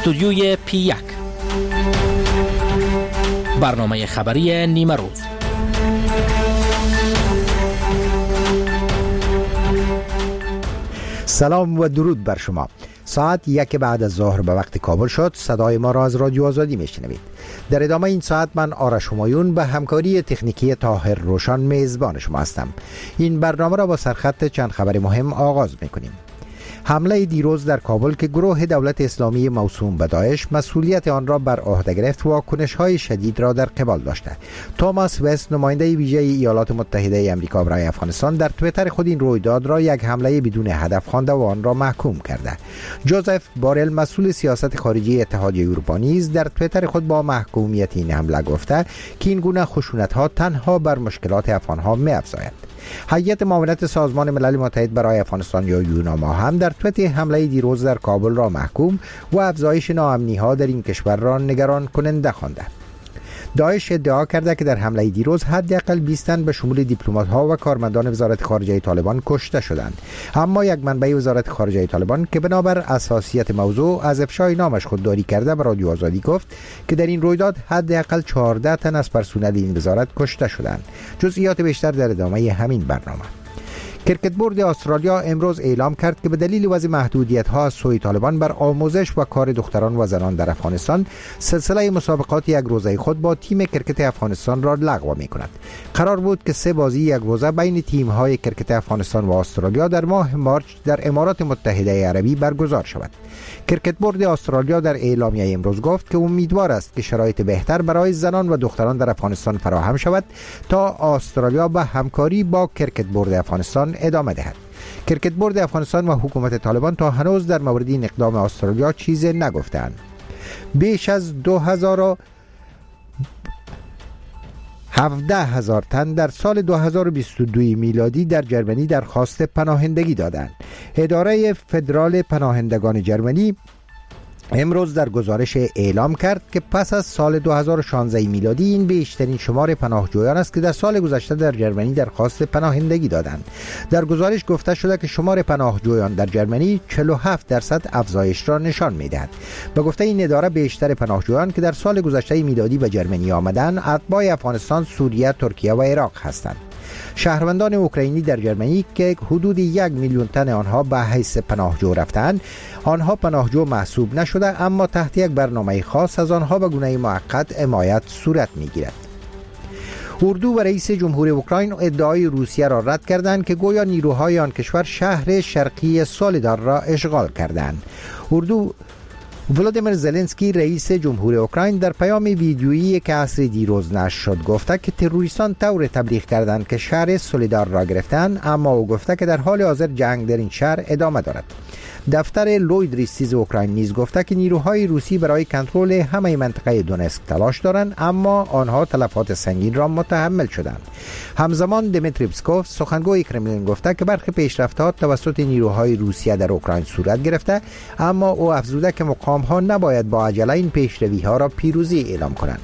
استودیوی P1 برنامه خبری نیمه روز. سلام و درود بر شما. ساعت 1 بعد از ظهر به وقت کابل شد. صدای ما را از رادیو آزادی میشنوید. در ادامه این ساعت من آرش همایون به همکاری تکنیکی طاهر روشن میزبان شما هستم. این برنامه را با سرخط چند خبر مهم آغاز میکنیم. حمله دیروز در کابل که گروه دولت اسلامی موسوم به داعش مسئولیت آن را بر عهده گرفت، واکنش‌های شدید را در قبال داشته. توماس وست، نماینده ویژه ایالات متحده آمریکا برای افغانستان، در توییتر خود این رویداد را یک حمله بدون هدف خوانده و آن را محکوم کرده. جوزف بارل، مسئول سیاست خارجی اتحادیه اروپا، نیز در توییتر خود با محکومیت این حمله گفته که این گونه خشونت‌ها تنها بر مشکلات افغان‌ها می‌افزاید. هیئت معاونت سازمان ملل متحد برای افغانستان یا یوناما هم در توییت حمله دیروز در کابل را محکوم و افزایش ناامنی‌ها در این کشور را نگران کننده خوانده. داعش ادعا کرده که در حمله دیروز حداقل 20 تن به شمول دیپلمات‌ها و کارمندان وزارت خارجه طالبان کشته شدند، اما یک منبع وزارت خارجه طالبان که بنابر اساسیت موضوع از افشای نامش خودداری کرده به رادیو آزادی گفت که در این رویداد حداقل 14 تن از پرسنل این وزارت کشته شدند. جزئیات بیشتر در ادامه همین برنامه. کرکت بورد استرالیا امروز اعلام کرد که به دلیل وضع محدودیت‌ها از سوی طالبان بر آموزش و کار دختران و زنان در افغانستان، سلسله مسابقات یک روزه خود با تیم کرکت افغانستان را لغو می‌کند. قرار بود که 3 بازی یک روزه بین تیم‌های کرکت افغانستان و استرالیا در ماه مارچ در امارات متحده عربی برگزار شود. کرکت بورد استرالیا در اعلامیه امروز گفت که امیدوار است که شرایط بهتر برای زنان و دختران در افغانستان فراهم شود تا استرالیا به همکاری با کرکت بورد افغانستان ادامه دهد. کرکت بورد افغانستان و حکومت طالبان تا هنوز در مورد این اقدام استرالیا چیزی نگفتند. بیش از 17,000 تن در سال 2022 میلادی در جرمنی درخواست پناهندگی دادند. اداره فدرال پناهندگان جرمنی امروز در گزارش اعلام کرد که پس از سال 2016 میلادی این بیشترین شمار پناهجویان است که در سال گذشته در جرمنی درخواست پناهندگی دادند. در گزارش گفته شده که شمار پناهجویان در جرمنی 47% افزایش را نشان می‌دهد. به گفته این اداره بیشتر پناهجویان که در سال گذشته میلادی به جرمنی آمدند اتباع افغانستان، سوریه، ترکیه و عراق هستند. شهروندان اوکراینی در جرمنی که حدود 1 میلیون تن آنها به حیث پناهجو رفتند، آنها پناهجو محسوب نشده، اما تحت یک برنامه خاص از آنها به گونه موقت حمایت صورت میگیرد. اردو و رئیس جمهور اوکراین ادعای روسیه را رد کردند که گویا نیروهای آن کشور شهر شرقی سولدار را اشغال کردند. ولودیمیر زلنسکی رئیس جمهور اوکراین در پیام ویدیویی که عصر دیروز نشر شد گفته که تروریستان طور تبلیغ کردند که شهر سولدار را گرفتند، اما او گفته که در حال حاضر جنگ در این شهر ادامه دارد. دفتر لوید ریستیز اوکراین نیز گفته که نیروهای روسی برای کنترل همه منطقه دونسک تلاش دارند، اما آنها تلفات سنگین را متحمل شدند. همزمان دمیتری پسکوف، سخنگوی کرملین، گفته که برخی پیشرفت‌ها توسط نیروهای روسیه در اوکراین صورت گرفته، اما او افزوده که مقام‌ها نباید با عجله این پیشروی‌ها را پیروزی اعلام کنند.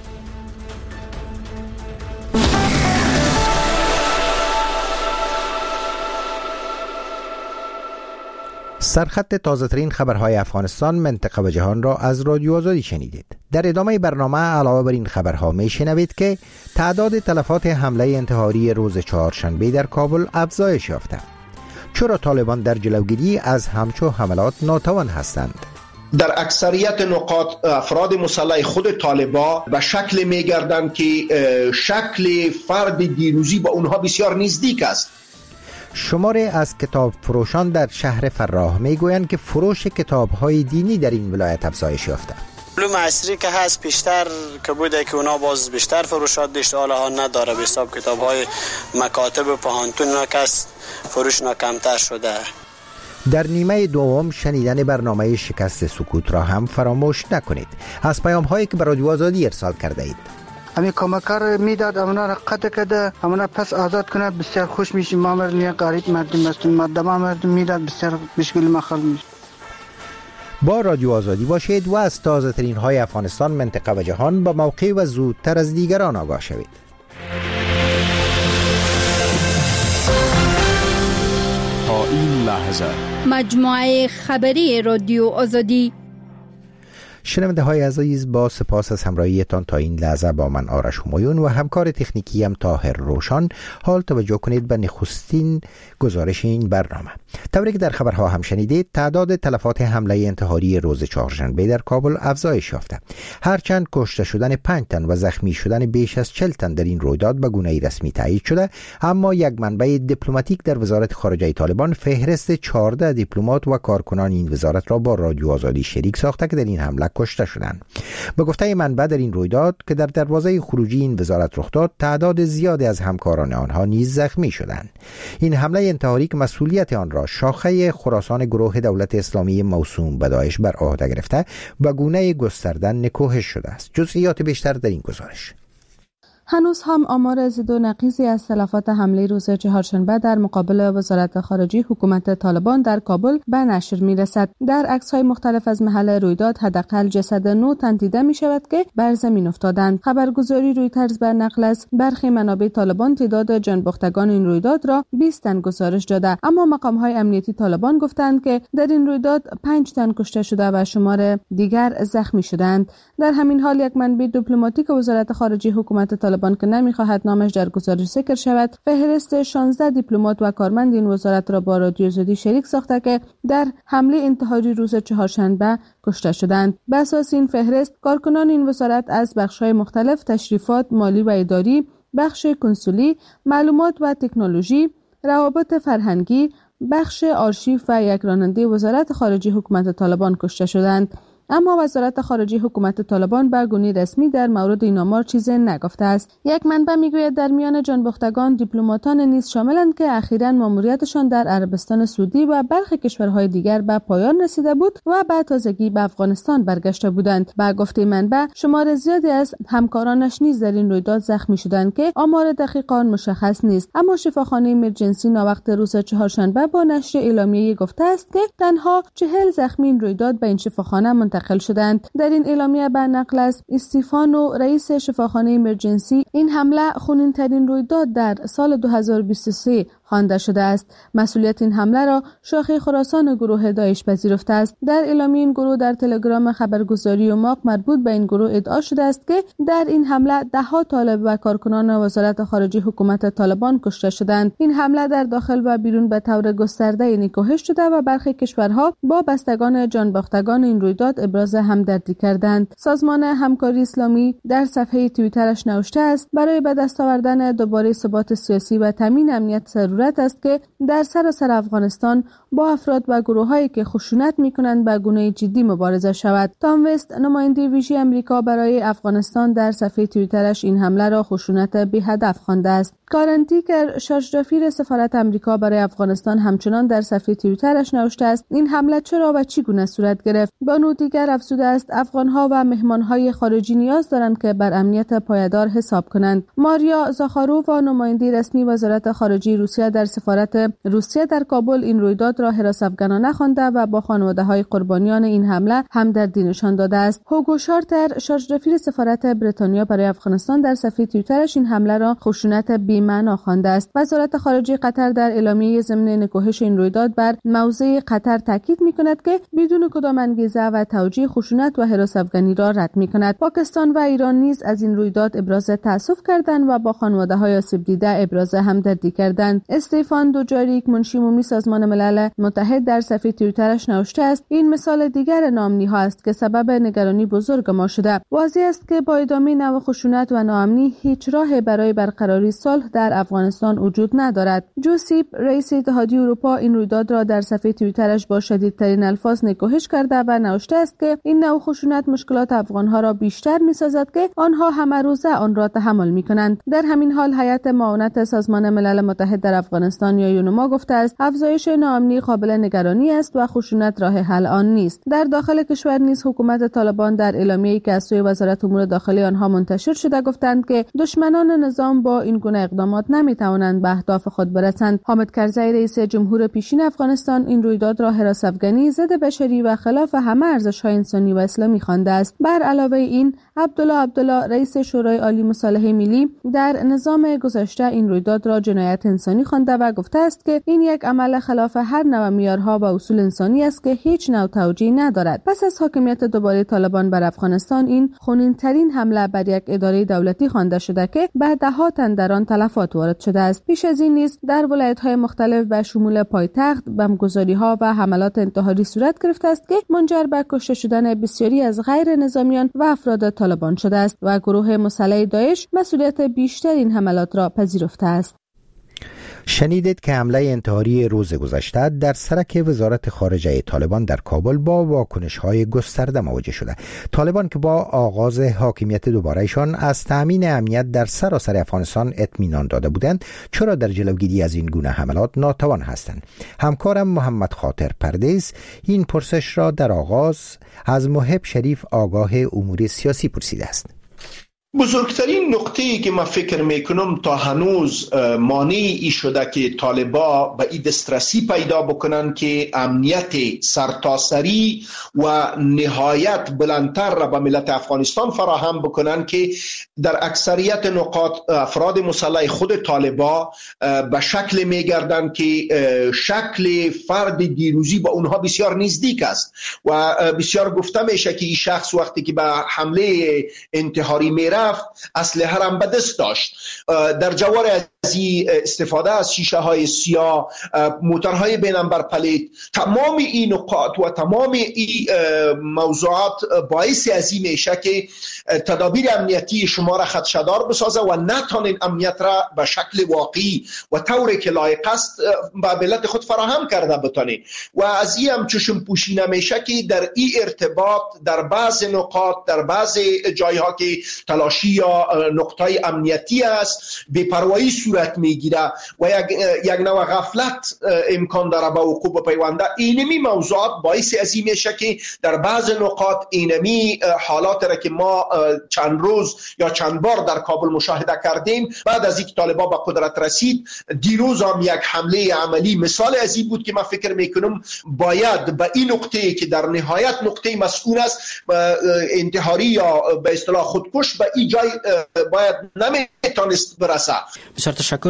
سرخط تازه ترین خبرهای افغانستان، منطقه و جهان را از رادیو آزادی شنیدید. در ادامه برنامه علاوه بر این خبرها می شنوید که تعداد تلفات حمله انتحاری روز چهارشنبه در کابل افزایش یافته. چرا طالبان در جلوگیری از همچو حملات ناتوان هستند؟ در اکثریت نقاط افراد مسلح خود طالبان به شکل می‌گردند که شکل فرد دیروزی با اونها بسیار نزدیک است. شماری از کتاب فروشان در شهر فراه میگویند که فروش کتاب‌های دینی در این ولایت افزایش یافته. علوم عصری که هست بیشتر که بوده که اونا باز بیشتر فروشات داشته، حالا ها نداره. به حساب کتاب‌های مکاتب و پانتون نکست فروش کمتر شده. در نیمه دوم شنیدن برنامه شکست سکوت را هم فراموش نکنید. از پیام‌هایی که به رادیو آزادی ارسال کرده اید. همین کمکار میداد، امنا را قطع کرده، امنا پس آزاد کنه، بسیار خوش میشیم. ما مردم غریب مردم هستیم، مردم میداد، بسیار مشکل مخال میشه. با رادیو آزادی باشید و از تازه ترین های افغانستان، منطقه و جهان با موقع و زودتر از دیگران آگاه شوید. تا این لحظه مجموعه خبری رادیو آزادی. شنونده های عزیز، با سپاس از همراهیتان تا این لحظه با من آرش همایون و همکار تکنیکی هم طاهر روشان. حال توجه کنید به نخستین گزارش این برنامه. طوری که در خبرها هم شنیدید، تعداد تلفات حمله انتحاری روز چهارشنبه در کابل افزایش یافته. هرچند کشته شدن 5 تن و زخمی شدن بیش از 40 تن در این رویداد به گونه رسمی تایید شده، اما یک منبع دیپلماتیک در وزارت خارجه طالبان فهرست 14 دیپلمات و کارکنان این وزارت را با رادیو آزادی شریک ساخته که در این حمله کشته شدند. به گفته منبع، در این رویداد که در دروازه خروجی این وزارت رخ داد، تعداد زیادی از همکاران آنها نیز زخمی شدند. این حمله انتحاری که مسئولیت آن را شاخه خراسان گروه دولت اسلامی موسوم به داعش بر عهده گرفته، به گونه گسترده نکوهش شده است. جزئیات بیشتر در این گزارش. هنوز هم آمار زد و نقیصی از تلفات حمله روز چهارشنبه در مقابل وزارت خارجه حکومت طالبان در کابل به نشر می رسد. در عکس‌های مختلف از محل رویداد حداقل جسد 9 تن دیده می شود که بر زمین افتادند. خبرگزاری رویترز بر نقل از برخی منابع طالبان تعداد جانباختگان این رویداد را 20 تن گزارش داده، اما مقام‌های امنیتی طالبان گفتند که در این رویداد 5 تن کشته شده و شمار دیگر زخمی شدند. در همین حال یک منبع دیپلماتیک وزارت خارجه حکومت طالبان که نمی‌خواهد نامش در گزارش ذکر شود، فهرست 16 دیپلمات و کارمند این وزارت را با رادیو آزادی شریک ساخته که در حمله انتحاری روز چهارشنبه کشته شدند. به اساس این فهرست، کارکنان این وزارت از بخش‌های مختلف تشریفات مالی و اداری، بخش کنسولی، معلومات و تکنولوژی، روابط فرهنگی، بخش آرشیو و یک راننده وزارت خارجه حکومت طالبان کشته شدند. اما وزارت خارجه حکومت طالبان به گونه رسمی در مورد این آمار چیزی نگفته است. یک منبع میگوید در میان جانباختگان دیپلماتان نیز شاملند که اخیراً ماموریتشان در عربستان سعودی و برخی کشورهای دیگر به پایان رسیده بود و به تازگی به افغانستان برگشته بودند. به گفته منبع، شمار زیادی از همکارانش نیز در این رویداد زخمی شدند که آمار دقیق آن مشخص نیست. اما شفاخانه ایمرجنسی ناوقت روز چهارشنبه با نشر اعلامیه گفته است که تنها 40 زخمی این رویداد به این شفاخانه منتقل شدند. در این اعلامیه به نقل از استیفانو، رئیس شفاخانه ایمرجنسی، این حمله خونین‌ترین رویداد در سال 2023 خوانده شده است. مسئولیت این حمله را شاخه خراسان گروه داعش پذیرفته است. در اعلامیه این گروه در تلگرام خبرگزاری ماق مربوط به این گروه ادعا شده است که در این حمله 10 طالب و کارکنان وزارت خارجه حکومت طالبان کشته شدند. این حمله در داخل و بیرون به طور گسترده نکوهش شده و برخی کشورها با بستگان جانباختگان این رویداد ابراز همدردی کردند. سازمان همکاری اسلامی در صفحه توییترش نوشته است: برای به دست آوردن دوباره ثبات سیاسی و تامین امنیت ضرورت است که در سراسر افغانستان با افراد و گروه‌هایی که خشونت می‌کنند به گونه جدی مبارزه شود. تام وست، نماینده ویژه آمریکا برای افغانستان، در صفحه توییترش این حمله را خشونت بی هدف خوانده است. کارن تیکر، شارژدافیر سفارت آمریکا برای افغانستان، همچنان در صفحه توییترش نوشته است: این حمله چرا و چگونه صورت گرفت؟ با نوع دیگر افزوده است: افغان‌ها و مهمان‌های خارجی نیاز دارند که بر امنیت پایدار حساب کنند. ماریا زاخاروف، نماینده رسمی وزارت خارجه روسیه در سفارت روسیه در کابل، این رویداد را هراس‌افکنانه خوانده و با خانواده‌های قربانیان این حمله همدردی نشان داده است. هوگو شارتر، شارژدافیر سفارت بریتانیا برای افغانستان، در صفحه توییترش این حمله را خشونت بی‌معنا خوانده است. وزارت خارجه قطر در اعلامیه ضمن نکوهش این رویداد بر موضع قطر تاکید می‌کند که بدون کدام انگیزه و توجیه خشونت و هراس‌افکنی را رد می‌کند. پاکستان و ایران نیز از این رویداد ابراز تأسف کردند و با خانواده‌های آسیب دیده ابراز همدردی کردند. استفان دوجاریک، منشی عمومی سازمان ملل متحد، در صفحه توییترش نوشته است: این مثال دیگر ناامنی‌ها است که سبب نگرانی بزرگ ما شده. واضح است که با ادامه نوع خشونت و ناامنی هیچ راه برای برقراری صلح در افغانستان وجود ندارد. جوزیپ، رئیس اتحادیه اروپا، این رویداد را در صفحه توییترش با شدیدترین الفاظ نکوهش کرده و نوشته است که این نوع خشونت مشکلات افغان‌ها را بیشتر می‌سازد که آنها همه روزه آن را تحمل می‌کنند. در همین حال هیئت معاونت سازمان ملل متحد در افغانستان یا یونما گفته است: افزایش ناامنی قابل نگرانی است و خشونت راه حل آن نیست. در داخل کشور نیز حکومت طالبان در اعلامیه‌ای که از سوی وزارت امور داخلی آنها منتشر شده گفتند که دشمنان نظام با این گونه اقدامات نمی‌توانند به اهداف خود برسند. حامد کرزی، رئیس جمهور پیشین افغانستان، این رویداد را هراس‌افکنی ضد بشری و خلاف همه ارزش‌های های انسانی و اسلامی خوانده است. بر علاوه این، عبدالله رئیس شورای عالی مصالحه ملی در نظام گذشته این رویداد را جنایت انسانی خوانده و گفته است که این یک عمل خلاف هر نوع معیارها و اصول انسانی است که هیچ نوع توجیه ندارد. پس از حاکمیت دوباره طالبان بر افغانستان، این خونین‌ترین حمله بر یک اداره دولتی خوانده شده که به ده‌ها تن در آن تلفات وارد شده است. پیش از این نیز در ولایت‌های مختلف به شمول پایتخت بمبگذاری‌ها و حملات انتحاری صورت گرفته است که منجر به کشته شدن بسیاری از غیر نظامیان و افراد طالبان شده است و گروه مسلح داعش مسئولیت بیشتر این حملات را پذیرفته است. شنیدید که حمله انتحاری روز گذشته در سرک وزارت خارجه طالبان در کابل با واکنش‌های گسترده مواجه شده. طالبان که با آغاز حاکمیت دوبارهشان از تأمین امنیت در سراسر افغانستان اطمینان داده بودند، چرا در جلوگیری از این گونه حملات ناتوان هستند؟ همکارم محمد خاطر پردیس این پرسش را در آغاز از محب شریف آگاه امور سیاسی پرسیده است. بزرگترین نقطه‌ای که من فکر میکنم تا هنوز مانعی شده که طالبا به این دسترسی پیدا بکنن که امنیت سرتاسری و نهایت بلندتر را به ملت افغانستان فراهم بکنن که در اکثریت نقاط افراد مسلح خود طالبا به شکل میگردن که شکل فرد دیروزی با اونها بسیار نزدیک است و بسیار گفته میشه که این شخص وقتی که به حمله انتحاری میره اسلحه هم به دست داشت. در جوار از استفاده از شیشه های سیاه، موترهای بیننبر پلیت، تمام این نقاط و تمام این موضوعات باعث از این میشه که تدابیر امنیتی شما را خدشه‌دار بسازه و نتونین امنیت را به شکل واقعی و طوری که لایق است به ملت خود فراهم کرده بتونین. و از این هم چشم پوشی نمیشه که در این ارتباط در بعض نقاط، در بعض جایها که تلاشی یا نقطه امنیتی است، بی‌پروایی صورت میگیره و یک نوع غفلت امکان داره به وقوع بپیونده. اینمی موضوعات باعث از این میشه که در بعض نقاط اینمی حالات را که ما چند روز یا چند بار در کابل مشاهده کردیم بعد از اینکه طالبان به قدرت رسید، دیروز هم یک حمله عملی مثال از این بود که من فکر میکنم باید به این نقطه که در نهایت نقطه مسئول است انتحاری یا به اصطلاح خودکش به این جای باید نمیتونست برسه. بسیار تشکر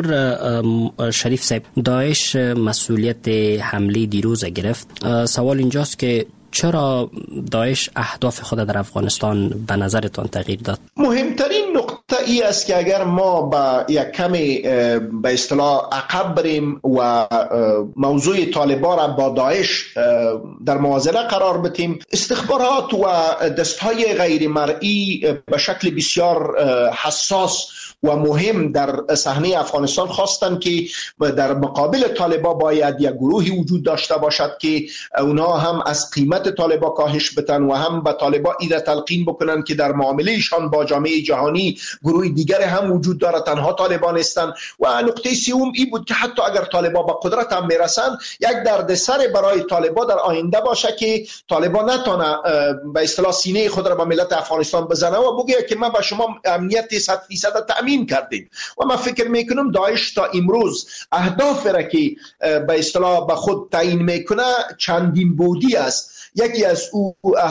شریف صاحب. داعش مسئولیت حمله دیروز گرفت. سوال اینجاست که چرا داعش اهداف خود در افغانستان به نظرتان تغییر داد؟ مهمترین نقطه ای است که اگر ما با یک کمی به اصطلاح عقب بریم و موضوع طالبان را با داعش در موازنه قرار بدیم، استخبارات و دستهای غیر مرئی به شکل بسیار حساس و مهم در صحنه افغانستان خواستن که در مقابل طالبان باید یک گروهی وجود داشته باشد که اونا هم از قیمت طالبان کاهش بتن و هم به طالبان ایده تلقین بکنن که در معاملهشان با جامعه جهانی گروه دیگر هم وجود داره، تنها طالبان هستند. و نقطه سوم این بود که حتی اگر طالبان به قدرت هم میرسن، یک دردسر برای طالبان در آینده باشه که طالبان نتونه به اصطلاح سینه خود را به ملت افغانستان بزنه و بگه که ما به شما امنیت 100% تأمین کردیم. و من فکر میکنم داعش تا امروز اهداف را که به اصطلاح به خود تعیین میکنه چندین بودی است. یکی از او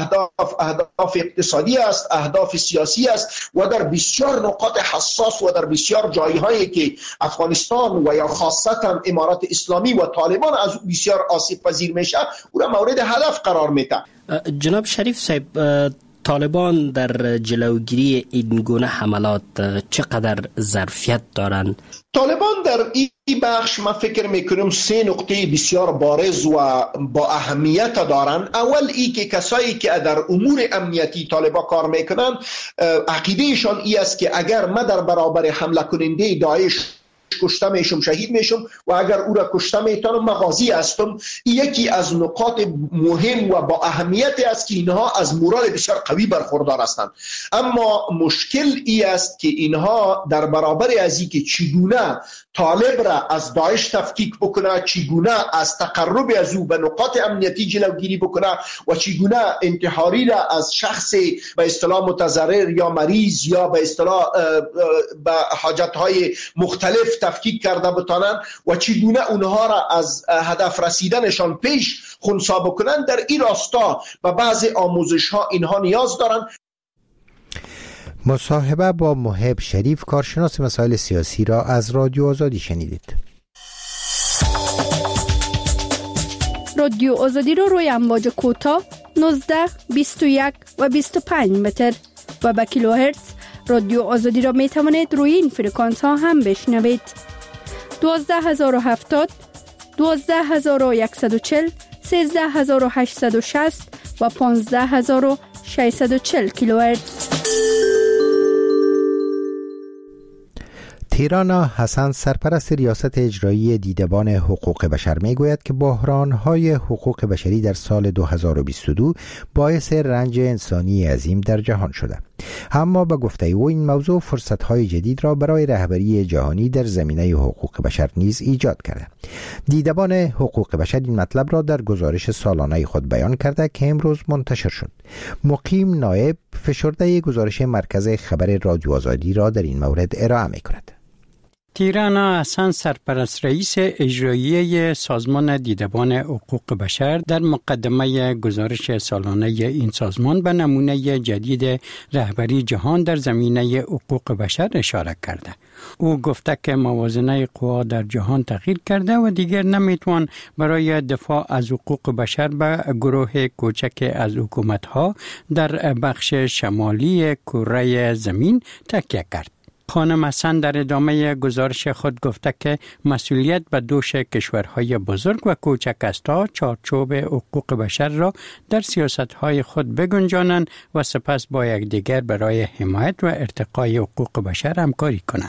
اهداف اقتصادی است، اهداف سیاسی است و در بسیار نقاط حساس و در بسیار جایهایی که افغانستان و یا خاصتا امارات اسلامی و طالبان از بسیار آسیب پذیر میشه او را مورد هدف قرار میده. جناب شریف صاحب، طالبان در جلوگیری این گونه حملات چقدر ظرفیت دارند؟ طالبان در این بخش من فکر میکنم 3 نقطه بسیار بارز و با اهمیت دارن. اول ای که کسایی که در امور امنیتی طالبان کار میکنن عقیدهشان ای است که اگر ما در برابر حمله کننده داعش کشته میشم، شهید میشم و اگر او را کشته میتونم مغازی هستم. یکی از نقاط مهم و با اهمیت است که اینها از مورال بسیار قوی برخوردار هستند. اما مشکل ای است که اینها در برابر از این که چگونه طالب را از داعش تفکیک بکنه، چگونه از تقرب از او به نقاط امنیتی جلوگیری بکنه و چگونه انتحاری را از شخص به اصطلاح متضرر یا مریض یا به اصطلاح به حاجت‌های مختلف تفکیک کرده بتانند و چگونه اونها را از هدف رسیدنشان پیش خنثی بکنند. در این راستا به بعضی آموزش ها اینها نیاز دارند. مصاحبه با محب شریف، کارشناس مسائل سیاسی را از رادیو آزادی شنیدید. رادیو آزادی رو روی امواج کوتاه 19، 21 و 25 متر و با کیلوهرتز رادیو آزادی را می توانید روی این فرکانس ها هم بشنوید. 12070، 12140، 13860 و 15640 کیلوهرتز. تیرانا حسن، سرپرست ریاست اجرایی دیدبان حقوق بشر، میگوید که بحران‌های حقوق بشری در سال 2022 باعث رنج انسانی عظیم در جهان شده. اما به گفته او این موضوع فرصت‌های جدید را برای رهبری جهانی در زمینه حقوق بشر نیز ایجاد کرده. دیدبان حقوق بشر این مطلب را در گزارش سالانه خود بیان کرده که امروز منتشر شد. مقیم نایب فشرده گزارش مرکز خبر رادیو آزادی را در این مورد ارائه می‌کند. تیرانا حسن، سرپرست رئیس اجرایی سازمان دیدبان حقوق بشر، در مقدمه گزارش سالانه این سازمان به نمونه جدید رهبری جهان در زمینه حقوق بشر اشاره کرده. او گفته که موازنه قوا در جهان تغییر کرده و دیگر نمیتوان برای دفاع از حقوق بشر به گروه کوچک از حکومت‌ها در بخش شمالی کره زمین تکیه کرد. خانم حسن در ادامه گزارش خود گفته که مسئولیت به دوش کشورهای بزرگ و کوچک است تا چارچوب حقوق بشر را در سیاستهای خود بگنجانند و سپس با یکدیگر برای حمایت و ارتقای حقوق بشر همکاری کنند.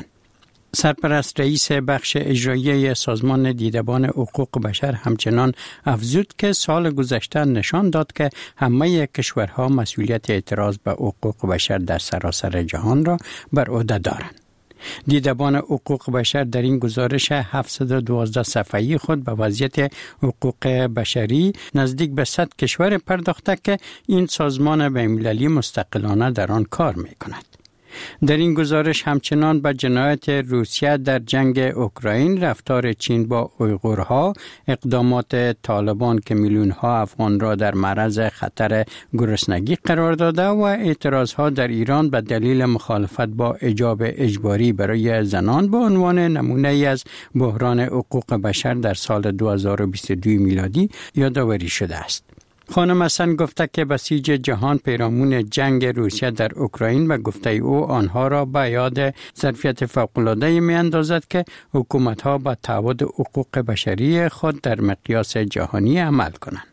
سرپرست رئیس بخش اجرایی سازمان دیدبان حقوق بشر همچنان افزود که سال گذشته نشان داد که همه کشورها مسئولیت اعتراض به حقوق بشر در سراسر جهان را بر عهده دارند. دیدبان حقوق بشر در این گزارش 712 صفحه‌ای خود به وضعیت حقوق بشری نزدیک به 100 کشور پرداخته که این سازمان بین‌المللی مستقلانه در آن کار می‌کند. در این گزارش همچنان به جنایت روسیه در جنگ اوکراین، رفتار چین با اویغورها، اقدامات طالبان که میلیون‌ها افغان را در معرض خطر گرسنگی قرار داده و اعتراضها در ایران به دلیل مخالفت با حجاب اجباری برای زنان به عنوان نمونه از بحران حقوق بشر در سال 2022 میلادی یادآوری شده است. خانم حسن گفته که بسیج جهان پیرامون جنگ روسیه در اوکراین و گفته او آنها را به یاد ظرفیت فوق‌العاده می اندازد که حکومت‌ها با تعهد حقوق بشری خود در مقیاس جهانی عمل کنند.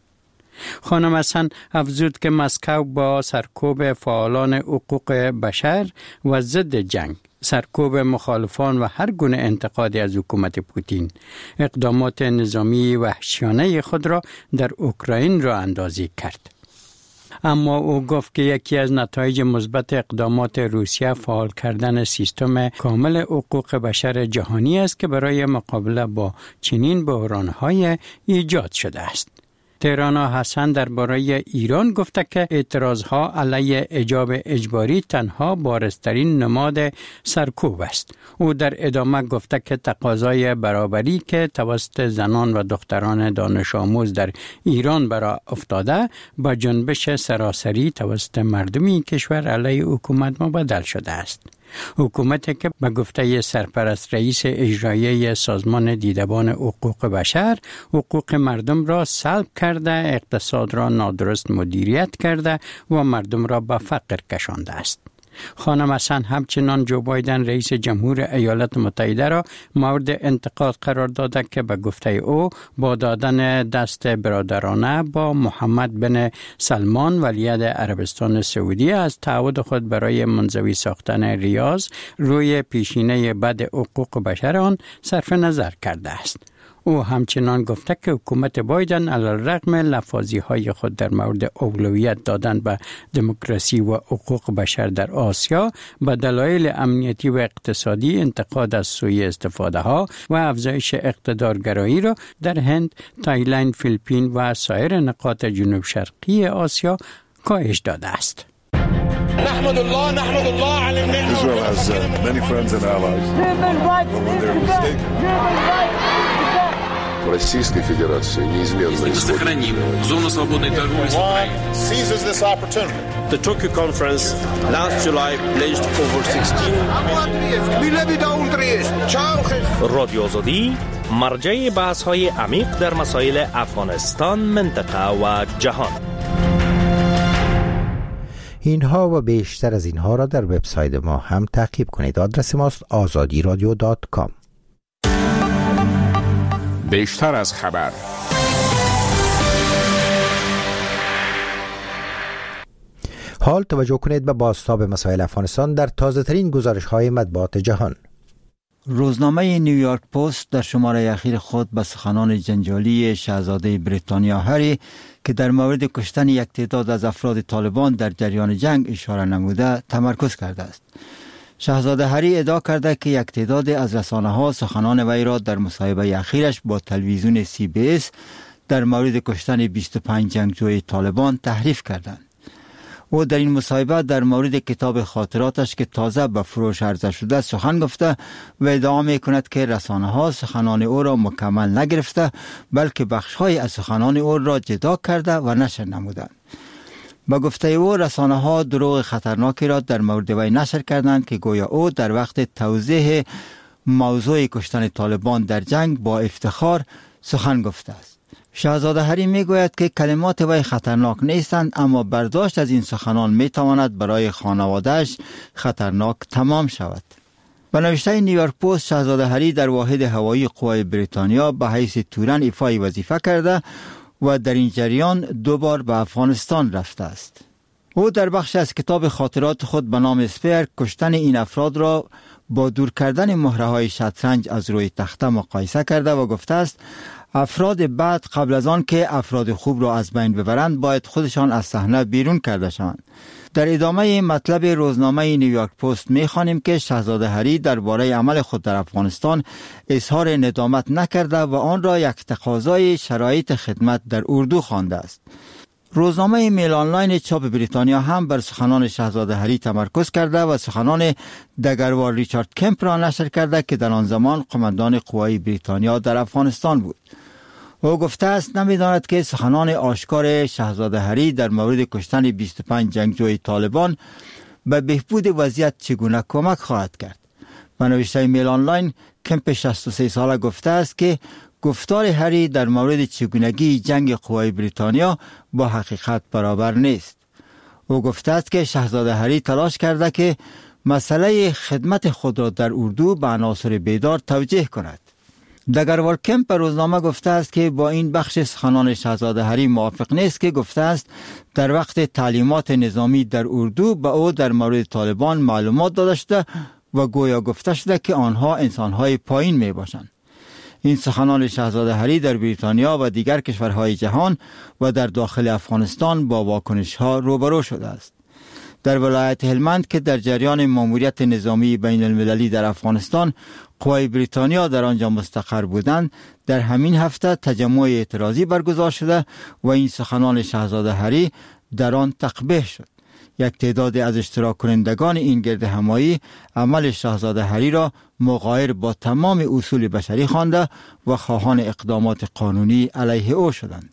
خانم حسن افزود که مسکو با سرکوب فعالان حقوق بشر و ضد جنگ، سرکوب مخالفان و هر گونه انتقادی از حکومت پوتین، اقدامات نظامی وحشیانه خود را در اوکراین را اندازی کرد. اما او گفت که یکی از نتایج مثبت اقدامات روسیه فعال کردن سیستم کامل حقوق بشر جهانی است که برای مقابله با چنین بحران‌های ایجاد شده است. تیرانا حسن درباره ایران گفته که اعتراضها علیه حجاب اجباری تنها بارزترین نماد سرکوب است. او در ادامه گفته که تقاضای برابری که توسط زنان و دختران دانش آموز در ایران برآ افتاده با جنبش سراسری توسط مردمی کشور علیه حکومت مبدل شده است. حکومتی که به گفته سرپرست رئیس اجرایی سازمان دیدبان حقوق بشر حقوق مردم را سلب کرده، اقتصاد را نادرست مدیریت کرده و مردم را به فقر کشانده است. خانم حسن همچنان جو بایدن رئیس جمهور ایالات متحده را مورد انتقاد قرار داده که به گفته او با دادن دست برادرانه با محمد بن سلمان ولیعهد عربستان سعودی از تعهد خود برای منزوی ساختن ریاض روی پیشینه بد حقوق بشر آن صرف نظر کرده است. او همچنان گفته که حکومت بایدن علیرغم لفاظی‌های خود در مورد اولویت دادن به دموکراسی و حقوق بشر در آسیا به دلایل امنیتی و اقتصادی انتقاد از سوء استفاده‌ها و افزایش اقتدارگرایی را در هند، تایلند، فیلیپین و سایر نقاط جنوب شرقی آسیا کاهش داده است. Israel has many friends and allies. But when they're mistaken. Российской Федерации неизменно сохраним зону свободной торговли с Украиной. Seizes this opportunity. The Tokyo conference last July pledged over 16 رادیو آزادی مرجع بحث‌های عمیق در مسائل افغانستان، منطقه و جهان. اینها و بیشتر از اینها را در وبسایت ما هم تعقیب کنید. آدرس ماست azadiradio.com. بیشتر از خبر. حال توجه کنید به بازتاب مسائل افغانستان در تازه ترین گزارش های مطبوعات جهان. روزنامه نیویورک پست در شماره اخیر خود به سخنان جنجالی شاهزاده بریتانیا هری که در مورد کشتن یک تعداد از افراد طالبان در جریان جنگ اشاره نموده تمرکز کرده است. شاهزاده هری ادعا کرده که یک تعداد از رسانه‌ها سخنان وی را در مصاحبه اخیرش با تلویزیون CBS در مورد کشتن 25 جنگجوی طالبان تحریف کردند. او در این مصاحبه در مورد کتاب خاطراتش که تازه به فروش عرضه شده سخن گفته و ادعا می‌کند که رسانه‌ها سخنان او را مکمل نگرفته بلکه بخش‌های از سخنان او را جدا کرده و نشر نمودند. با گفته او رسانه‌ها دروغ خطرناکی را در مورد وی نشر کردند که گویا او در وقت توضیح موضوع کشتن طالبان در جنگ با افتخار سخن گفته است. شاهزاده هری میگوید که کلمات وی خطرناک نیستند اما برداشت از این سخنان میتواند برای خانواده‌اش خطرناک تمام شود. به نوشته نیویورک پست شاهزاده هری در واحد هوایی قوای بریتانیا به حیث تورن ایفای وظیفه کرده و در این جریان 2 بار به افغانستان رفته است. او در بخش از کتاب خاطرات خود به نام اسپیر کشتن این افراد را با دور کردن مهره‌های شطرنج از روی تخته مقایسه کرده و گفته است افراد بد قبل از آن که افراد خوب را از بین ببرند باید خودشان از صحنه بیرون کرده شوند. در ادامه مطلب روزنامه نیویورک پست می‌خوانیم که شاهزاده هری درباره عمل خود در افغانستان اظهار ندامت نکرده و آن را یک تقاضای شرایط خدمت در اردو خوانده است. روزنامه میل آنلاین چاپ بریتانیا هم بر سخنان شاهزاده هری تمرکز کرده و سخنان دگروار ریچارد کمپ را نشر کرده که در آن زمان قماندان قوای بریتانیا در افغانستان بود. او گفته است نمی‌داند که سخنان آشکار شاهزاده هری در مورد کشتن 25 جنگجوی طالبان به بهبود وضعیت چگونه کمک خواهد کرد. به نوشته میل آنلاین کمپ 63 ساله گفته است که گفتار هری در مورد چگونگی جنگ قوای بریتانیا با حقیقت برابر نیست. او گفته است که شاهزاده هری تلاش کرده که مسئله خدمت خود را در اردو به عناصر بیدار توجیه کند. دگروار کمپ به روزنامه گفته است که با این بخش سخنان شاهزاده هری موافق نیست که گفته است در وقت تعلیمات نظامی در اردو به او در مورد طالبان معلومات داده شده و گویا گفته شده که آنها انسانهای پایین می باشند. این سخنان شاهزاده هری در بریتانیا و دیگر کشورهای جهان و در داخل افغانستان با واکنش‌ها روبرو شده است. در ولایت هلمند که در جریان ماموریت نظامی بین المللی در افغانستان قوای بریتانیا در آنجا مستقر بودند، در همین هفته تجمع اعتراضی برگزار شده و این سخنان شاهزاده هری در آن تقبیح شد. یک تعداد از اشتراک کنندگان این گرد همایی عمل شاهزاده هری را مغایر با تمام اصول بشری خوانده و خواهان اقدامات قانونی علیه او شدند.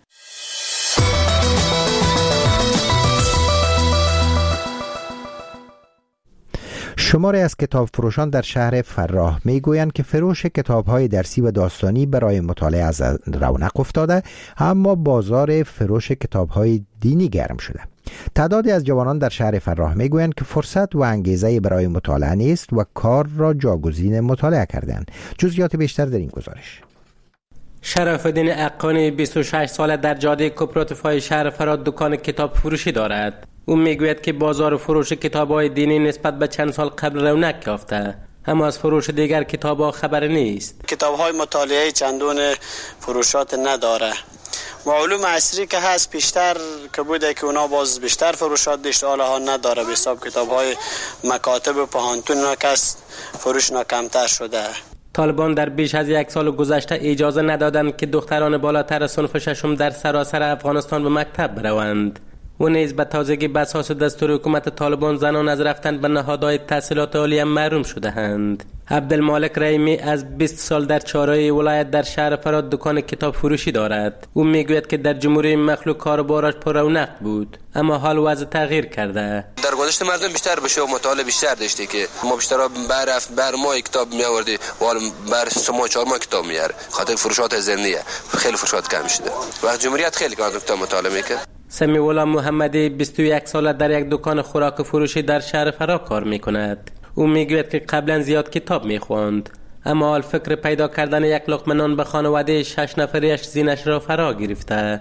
شماری از کتاب فروشان در شهر فراه میگویند که فروش کتاب‌های درسی و داستانی برای مطالعه از رونق افتاده، اما بازار فروش کتاب‌های دینی گرم شده. تعدادی از جوانان در شهر فراه میگویند که فرصت و انگیزه برای مطالعه نیست و کار را جاگزین مطالعه کردند. جزئیات بیشتر در این گزارش. شرف الدین اقانی 26 ساله در جاده کوپراتیف‌های شهر فراه دکان کتاب فروشی دارد. او میگوید که بازار فروش کتاب‌های دینی نسبت به چند سال قبل رونق یافته، اما از فروش دیگر کتاب‌ها خبر نیست. کتاب‌های مطالعه چندون فروشات نداره. و علوم عصری که هست بیشتر که بوده که اونا باز بیشتر فروشات داشت، حالا نداره. به حساب کتاب‌های مکاتب و پانتون کس فروش کمتر شده. طالبان در بیش از 1 سال گذشته اجازه ندادند که دختران بالاتر صنف 6 در سراسر افغانستان به مکتب بروند. و نیز به تازگی به اساس دستور حکومت طالبان زنان از رفتن به نهادهای تحصیلات عالی محروم شده‌اند. عبدالمالک رحیمی از 20 سال در چهارراه ولایت در شهر فراد دکان کتاب فروشی دارد. او میگوید که در جمهوری مخلوق کاروبارش پر رونق بود، اما حال وضع تغییر کرده. در گذشته مردم بیشتر بشه و مطالعه بیشتر داشته که ما بیشتر بر ما کتاب می آوردی و بر 3-4 ماه کتاب میاره. خاطر فروشات زندیه خیلی فروشات کم شده. وقت جمهوریت خیلی کتاب مطالعه میکرد. سمیعالله محمدی 21 ساله در یک دکان خوراک فروشی در شهر فرا کار میکند. او میگوید که قبلا زیاد کتاب میخواند، اما حال فکر پیدا کردن یک لقمه نان به خانواده 6 نفریش زینش را فرا گرفته.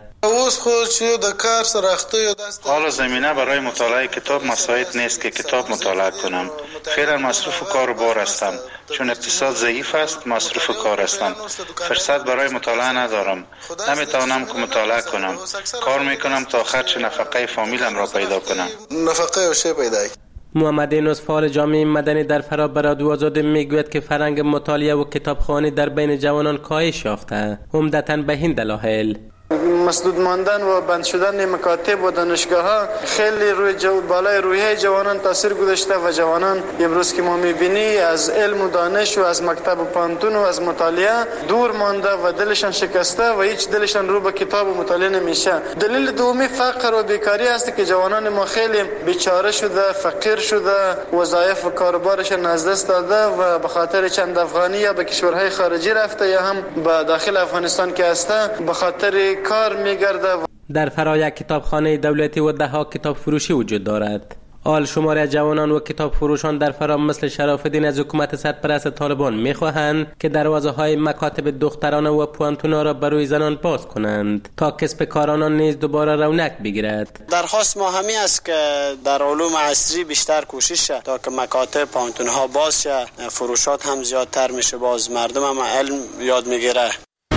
حالا زمینه برای مطالعه کتاب مساعد نیست که کتاب مطالعه کنم. فعلا مصروف کار و بار هستم، چون اقتصاد ضعیف است. مصروف کار هستم، فرصت برای مطالعه ندارم، نمیتوانم که مطالعه کنم. کار میکنم تا خرج نفقه فامیلم را پیدا کنم. نفقه و چه پیدا؟ محمد اینوس فعال جامعه مدنی در فرا به رادیو آزادی میگوید که فرهنگ مطالعه و کتابخوانی در بین جوانان کاهش یافته، عمدتاً به این دلایل: مسدود ماندن و بند شدن مکاتب و دانشگاه ها خیلی روی بالای روحیه جوانان تاثیر گذاشته و جوانان امروز که ما میبینی از علم و دانش و از مکتب و پانتون و از مطالعه دور مانده و دلشان شکسته و هیچ دلشان رو به کتاب و مطالعه نمیشه. دلیل دومی فقر و بیکاری است که جوانان ما خیلی بیچاره شده، فقیر شده، وظایف و کاروبارشان از دست داده و به خاطر چند افغانی یا به کشورهای خارجی رفته یا هم به داخل افغانستان که هسته به خاطر کار میگرده. در فرا یک کتابخانه دولتی و 10 کتاب فروشی وجود دارد. آل شمار جوانان و کتاب فروشان در فرا مثل شراف‌الدین از حکومت سرپرست طالبان میخواهند که دروازه های مکاتب دخترانه و پوانتونا را برای زنان باز کنند تا کسب کارانان نیز دوباره رونق بگیرد. درخواست ما همین است که در علوم عصری بیشتر کوشش شه تا که مکاتب پوانتونها باز شه، فروشات هم زیادتر میشه، باز مردم هم علم یاد میگیره.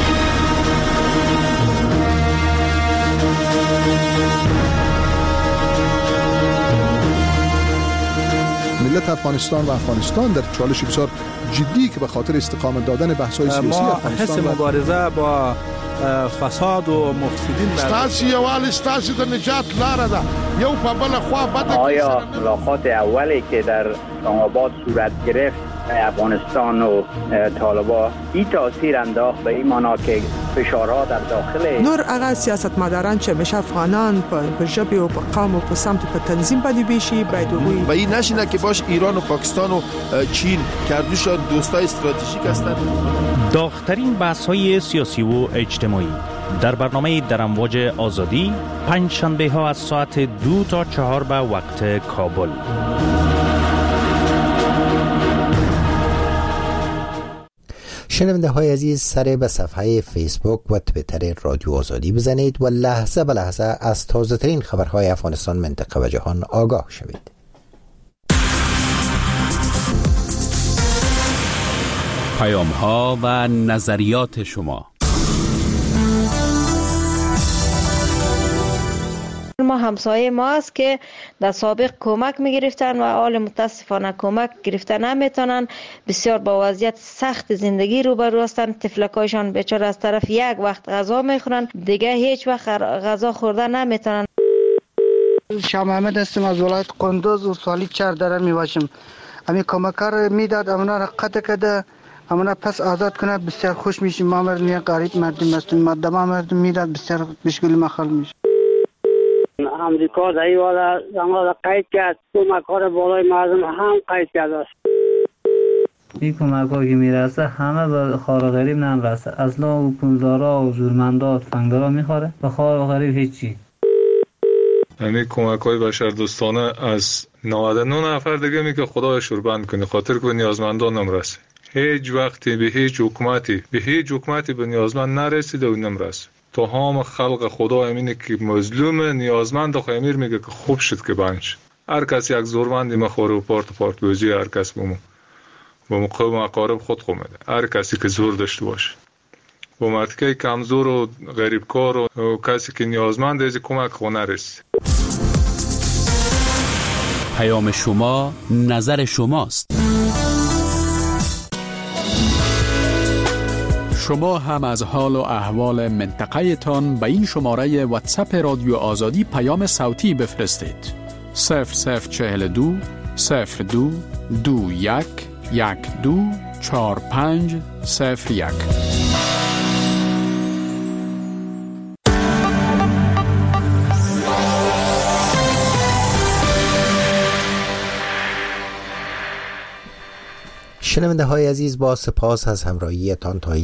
ملت افغانستان و افغانستان در چالش بسیار جدی که به خاطر استقامت دادن بحث‌های سیاسی افغانستان ما حس مبارزه با فساد و مفسدین ستاسو یوال ستاسو د نجات لاره ده. یو په بل خوا بده. آیا ملاقات اولی که در اسلام‌آباد صورت گرفت افغانستان و طالبان این تاثیر انداخت به این معنا که فشارها در داخل نور هغه سیاستمداران چې بشه افغانان په ژبه او په قوم او په سمت په تنظیم باندې بشي باید وي و این نشینه که باش ایران و پاکستان و چین کردوش دوستای استراتژیک هستند. داغ‌ترین بحث‌های سیاسی و اجتماعی در برنامه در امواج آزادی پنج شنبه ها از ساعت 2 تا 4 به وقت کابل. شنونده های عزیز، سر به صفحه فیسبوک و تویتر رادیو آزادی بزنید و لحظه به لحظه از تازه ترین خبرهای افغانستان، منطقه و جهان آگاه شوید. پیام ها و نظریات شما. ما همسایه ما است که در سابق کمک میگرفتن و حال متاسفانه کمک گرفتن نمیتونن. بسیار با وضعیت سخت زندگی روبرو هستن. طفلکایشان بیچاره از طرف یک وقت غذا میخورن، دیگه هیچ وقت غذا خوردن نمیتونن. شاه محمد هستم از ولایت قندوز و سالی 4 داره میباشم. امی کمکار میداد امنا را قطع کده، امنا پس آزاد کنه. بسیار خوش میشیم. ما مردم غریب مردم هستیم، مردم مردم میداد بسیار بشکل مخل میشه. امریکا در این والا زمان قید کرد، کمکار بالای مردم هم قید کرد است. این کمک ها که میرسه همه به خار و غریب نمیرسه. اصلا و پولدارا و زورمندا فنگدارا میخوره، به خار و غریب هیچی. یعنی کمک های بشردوستانه از 99 نفر دیگه می که خدای شوربند کنه، خاطر که به نیازمندان نمیرسه. هیچ وقتی به هیچ حکومتی به نیازمند نرسیده و نمیرسه. تو هم خلق خدا امینه که مظلوم نیازمند خو امیر میگه که خوب شد که بنش. هر کس یک زورمندی مخوره و پارت بوزی هر کس با مقام اقارب خود خو میده. هر کسی که زور داشته باشه. با مردکه کمزور و غریبکار و کسی که نیازمند از کمک خو نرسه. پیام شما نظر شماست. شما هم از حال و احوال منطقه تان به این شماره واتساپ رادیو آزادی پیام صوتی بفرستید. 0042 02 21 12 45 01. شنونده های عزیز، با سپاس از همراهیتان تا